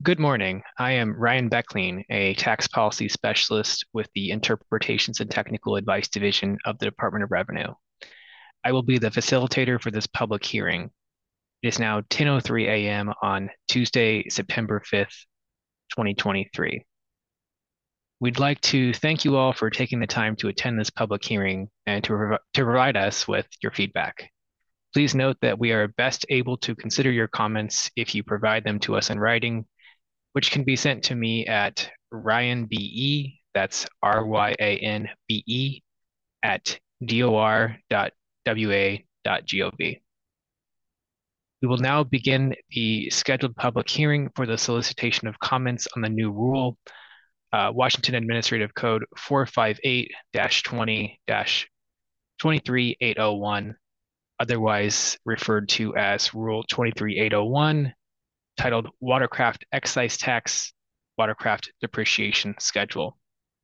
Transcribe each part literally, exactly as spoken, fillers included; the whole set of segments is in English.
Good morning. I am Ryan Beckling, a tax policy specialist with the Interpretations and Technical Advice Division of the Department of Revenue. I will be the facilitator for this public hearing. It is now ten oh three a m on Tuesday, September fifth, twenty twenty-three. We'd like to thank you all for taking the time to attend this public hearing and to, prov to provide us with your feedback. Please note that we are best able to consider your comments if you provide them to us in writing, which can be sent to me at Ryan B E, that's R Y A N B E, at dor dot w a dot gov. We will now begin the scheduled public hearing for the solicitation of comments on the new rule, uh, Washington Administrative Code four fifty-eight dash twenty dash twenty-three eight oh one, otherwise referred to as Rule twenty-three eight oh one, titled Watercraft Excise Tax Watercraft Depreciation Schedule.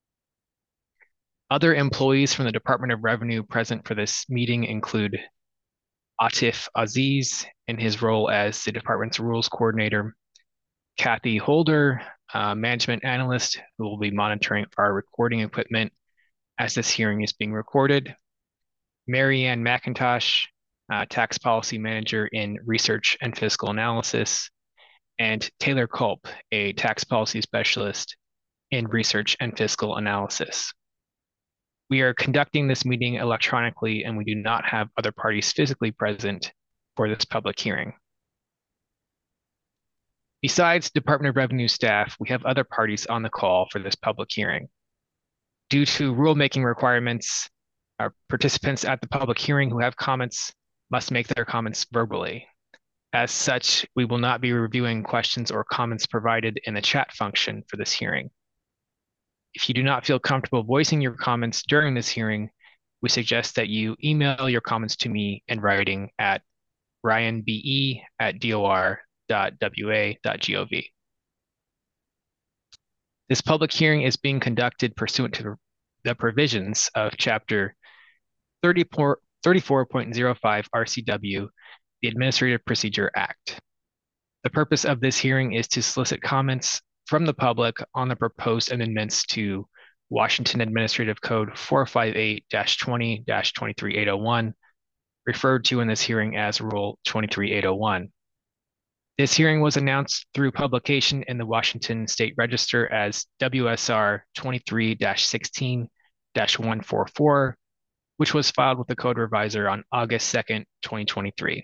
Other employees from the Department of Revenue present for this meeting include Atif Aziz in his role as the department's rules coordinator, Kathy Holder, uh, management analyst who will be monitoring our recording equipment as this hearing is being recorded, Marianne McIntosh, uh, tax policy manager in research and fiscal analysis, and Taylor Culp, a tax policy specialist in research and fiscal analysis. We are conducting this meeting electronically, and we do not have other parties physically present for this public hearing. Besides Department of Revenue staff, we have other parties on the call for this public hearing. Due to rulemaking requirements, our participants at the public hearing who have comments must make their comments verbally. As such, we will not be reviewing questions or comments provided in the chat function for this hearing. If you do not feel comfortable voicing your comments during this hearing, we suggest that you email your comments to me in writing at ryanbe at dor dot w a dot gov. This public hearing is being conducted pursuant to the provisions of Chapter thirty-four point oh five R C W, the Administrative Procedure Act. The purpose of this hearing is to solicit comments from the public on the proposed amendments to Washington Administrative Code four fifty-eight dash twenty dash twenty-three eight oh one, referred to in this hearing as Rule twenty-three eight oh one. This hearing was announced through publication in the Washington State Register as W S R twenty-three dash sixteen dash one forty-four, which was filed with the Code Reviser on August second, twenty twenty-three.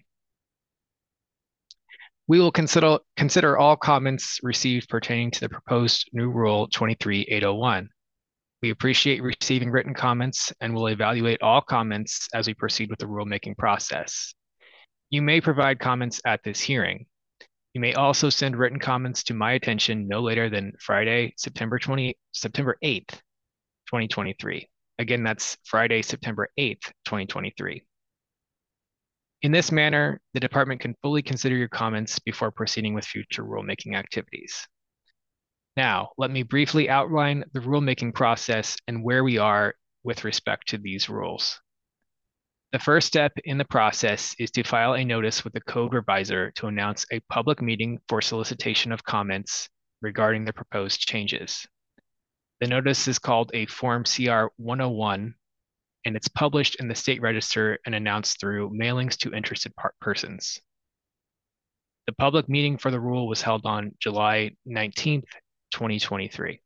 We will consider, consider all comments received pertaining to the proposed new Rule twenty-three eight oh one. We appreciate receiving written comments and will evaluate all comments as we proceed with the rulemaking process. You may provide comments at this hearing. You may also send written comments to my attention no later than Friday, September eighth, twenty twenty-three. Again, that's Friday, September eighth, twenty twenty-three. In this manner, the department can fully consider your comments before proceeding with future rulemaking activities. Now, let me briefly outline the rulemaking process and where we are with respect to these rules. The first step in the process is to file a notice with the Code Reviser to announce a public meeting for solicitation of comments regarding the proposed changes. The notice is called a Form C R one oh one, and it's published in the State Register and announced through mailings to interested persons. The public meeting for the rule was held on July nineteenth, twenty twenty-three.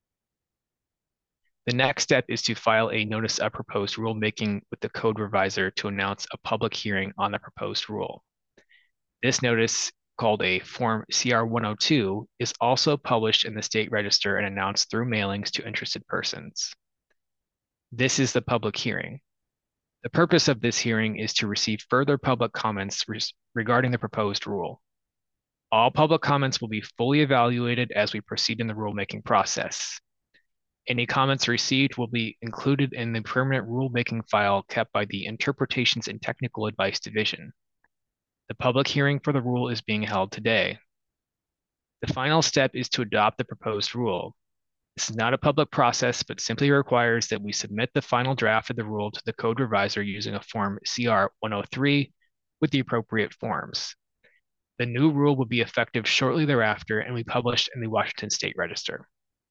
The next step is to file a notice of proposed rulemaking with the Code Reviser to announce a public hearing on the proposed rule. This notice, called a Form C R one oh two, is also published in the State Register and announced through mailings to interested persons. This is the public hearing. The purpose of this hearing is to receive further public comments regarding the proposed rule. All public comments will be fully evaluated as we proceed in the rulemaking process. Any comments received will be included in the permanent rulemaking file kept by the Interpretations and Technical Advice Division. The public hearing for the rule is being held today. The final step is to adopt the proposed rule. This is not a public process, but simply requires that we submit the final draft of the rule to the Code Reviser using a Form C R one oh three with the appropriate forms. The new rule will be effective shortly thereafter and will be published in the Washington State Register.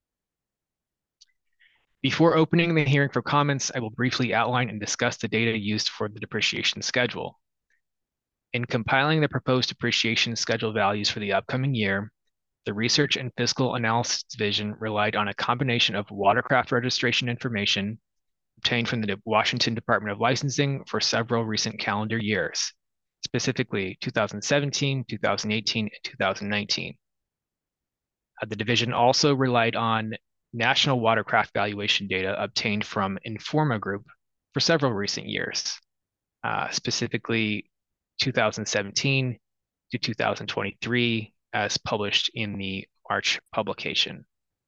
Before opening the hearing for comments, I will briefly outline and discuss the data used for the depreciation schedule. In compiling the proposed depreciation schedule values for the upcoming year, the Research and Fiscal Analysis Division relied on a combination of watercraft registration information obtained from the Washington Department of Licensing for several recent calendar years, specifically two thousand seventeen, two thousand eighteen, and two thousand nineteen. Uh, the division also relied on national watercraft valuation data obtained from Informa Group for several recent years, uh, specifically two thousand seventeen to two thousand twenty-three, as published in the March publication.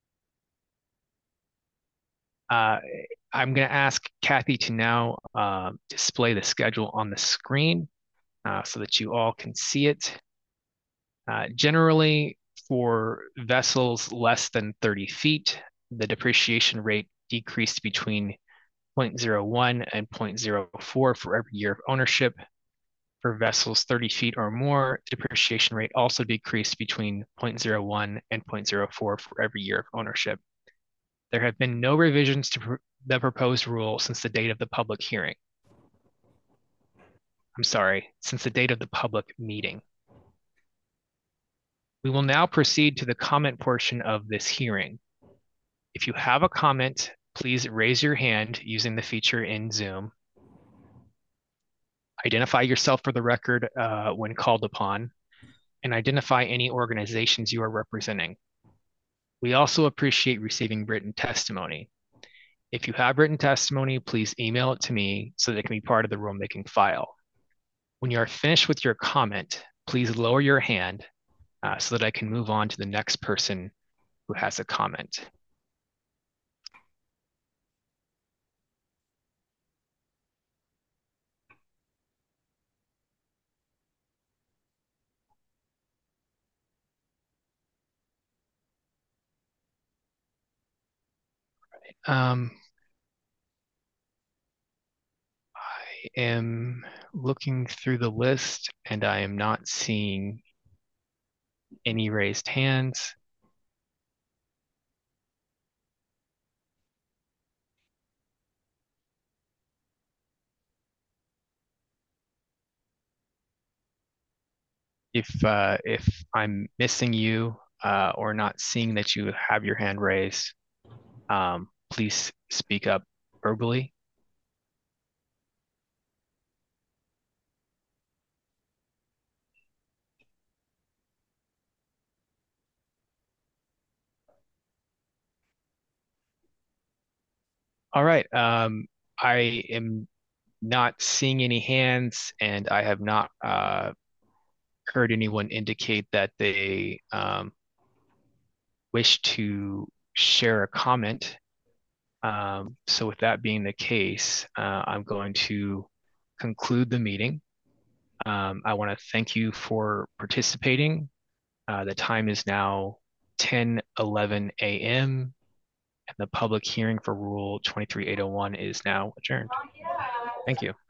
Uh, I'm going to ask Kathy to now uh, display the schedule on the screen uh, so that you all can see it. Uh, generally, for vessels less than thirty feet, the depreciation rate decreased between zero point zero one and zero point zero four for every year of ownership. For vessels thirty feet or more, the depreciation rate also decreased between zero point zero one and zero point zero four for every year of ownership. There have been no revisions to pr the proposed rule since the date of the public hearing. I'm sorry, since the date of the public meeting. We will now proceed to the comment portion of this hearing. If you have a comment, please raise your hand using the feature in Zoom. Identify yourself for the record uh, when called upon, and identify any organizations you are representing. We also appreciate receiving written testimony. If you have written testimony, please email it to me so that it can be part of the rulemaking file. When you are finished with your comment, please lower your hand uh, so that I can move on to the next person who has a comment. Um, I am looking through the list and I am not seeing any raised hands. If uh, if I'm missing you uh, or not seeing that you have your hand raised, um, please speak up verbally. All right. Um, I am not seeing any hands, and I have not uh, heard anyone indicate that they um, wish to share a comment. Um, so with that being the case, uh, I'm going to conclude the meeting. Um, I want to thank you for participating. Uh, the time is now ten eleven a m and the public hearing for Rule twenty-three eight oh one is now adjourned. Thank you.